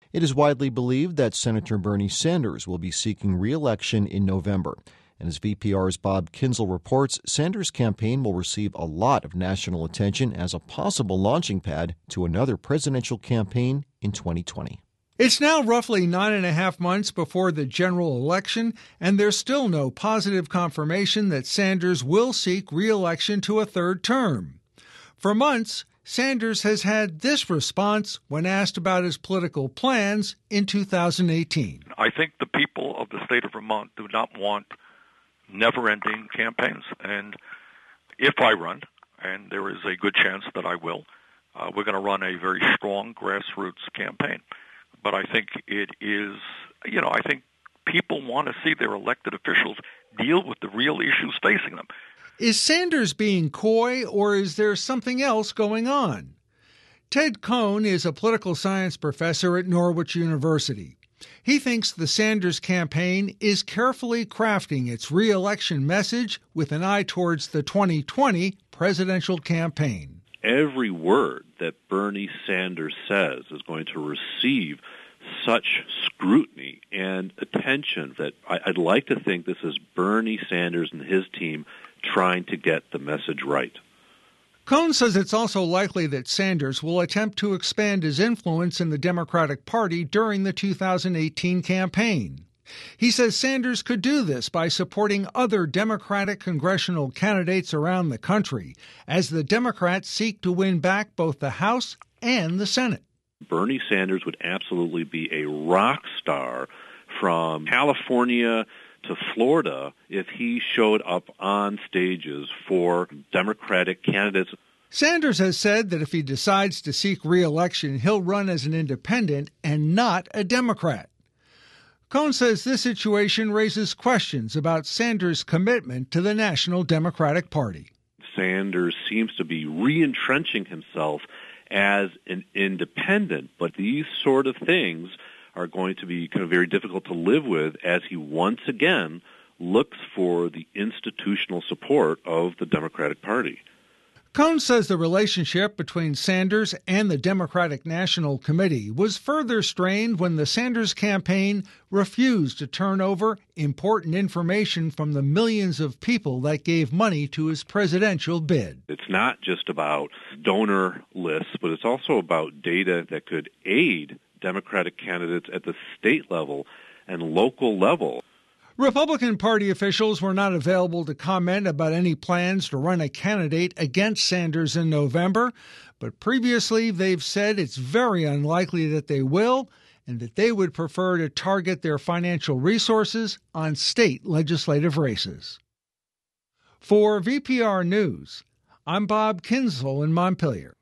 It is widely believed that Senator Bernie Sanders will be seeking re-election in November. And as VPR's Bob Kinzel reports, Sanders' campaign will receive a lot of national attention as a possible launching pad to another presidential campaign in 2020. It's now roughly 9.5 months before the general election, and there's still no positive confirmation that Sanders will seek re-election to a third term. For months, Sanders has had this response when asked about his political plans in 2018. I think the people of the state of Vermont do not want never-ending campaigns. And if I run, and there is a good chance that I will, we're going to run a very strong grassroots campaign. But I think it is, I think people want to see their elected officials deal with the real issues facing them. Is Sanders being coy, or is there something else going on? Ted Cohn is a political science professor at Norwich University. He thinks the Sanders campaign is carefully crafting its re-election message with an eye towards the 2020 presidential campaign. Every word that Bernie Sanders says is going to receive such scrutiny and attention that I'd like to think this is Bernie Sanders and his team trying to get the message right. Cohn says it's also likely that Sanders will attempt to expand his influence in the Democratic Party during the 2018 campaign. He says Sanders could do this by supporting other Democratic congressional candidates around the country as the Democrats seek to win back both the House and the Senate. Bernie Sanders would absolutely be a rock star from California to Florida if he showed up on stages for Democratic candidates. Sanders has said that if he decides to seek re-election, he'll run as an independent and not a Democrat. Cohn says this situation raises questions about Sanders' commitment to the National Democratic Party. Sanders seems to be re-entrenching himself as an independent, but these sort of things are going to be kind of very difficult to live with as he once again looks for the institutional support of the Democratic Party. Cohn says the relationship between Sanders and the Democratic National Committee was further strained when the Sanders campaign refused to turn over important information from the millions of people that gave money to his presidential bid. It's not just about donor lists, but it's also about data that could aid Democratic candidates at the state level and local level. Republican Party officials were not available to comment about any plans to run a candidate against Sanders in November, but previously they've said it's very unlikely that they will and that they would prefer to target their financial resources on state legislative races. For VPR News, I'm Bob Kinzel in Montpelier.